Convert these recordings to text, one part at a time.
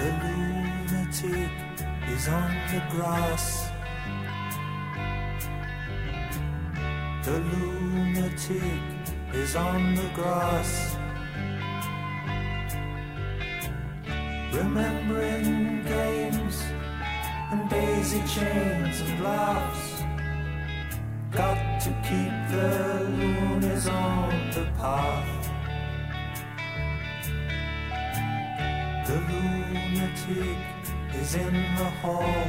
The lunatic is on the grass. The lunatic is on the grass. Remembering games and daisy chains and laughs. Got to keep the loonies on the path. The lunatic is in the hall.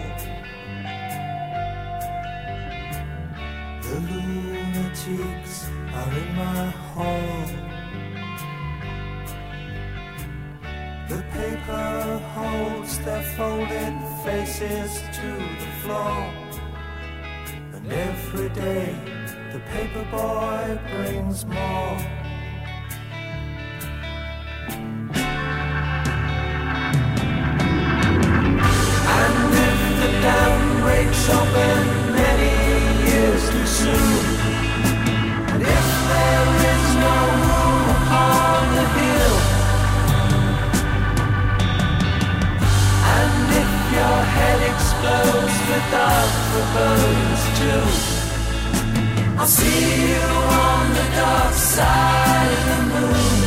The lunatics are in my hall. The paper holds their folded faces to the floor. And every day the paper boy brings more. And if the dam breaks open many years too soon, and if there is no room upon the hill, and if your head explodes without the bones too, I'll see you on the dark side of the moon.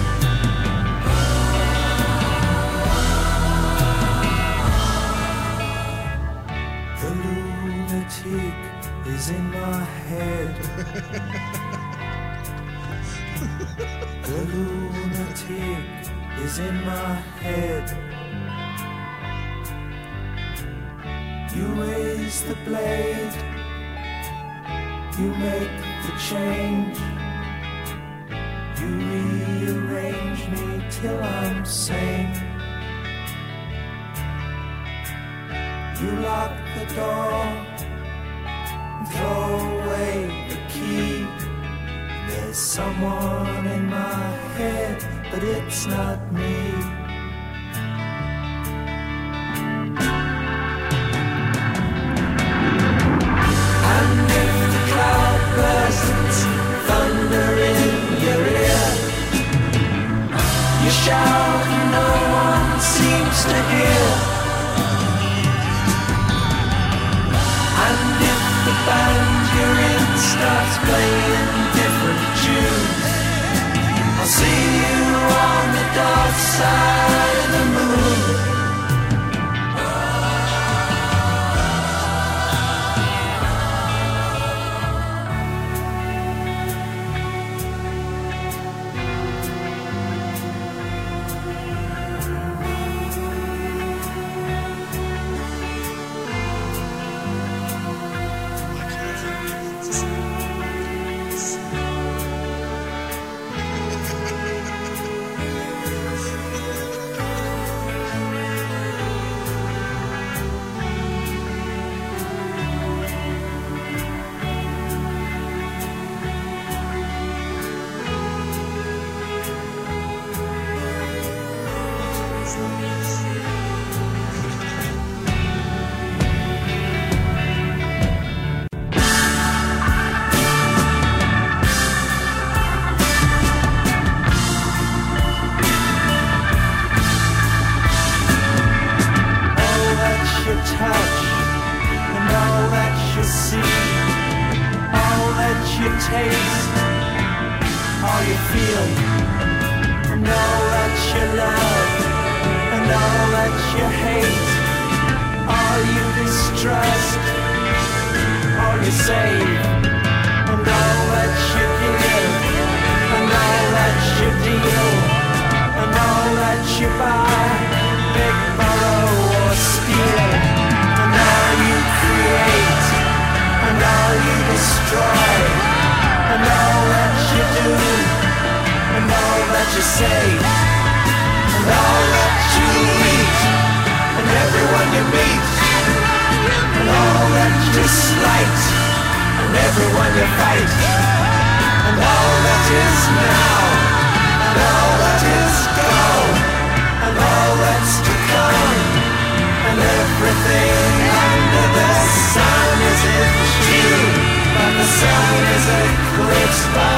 The lunatic is in my head. The lunatic is in my head. You raise the blade, you make the change. You rearrange me till I'm sane. You lock the door and throw away the key. There's someone in my head, but it's not me. Thunder in your ear, you shout and no one seems to hear. And if the band you're in starts playing different tunes, I'll see you on the dark side of the moon. Everything under the sun is in June, but the sun is eclipsed by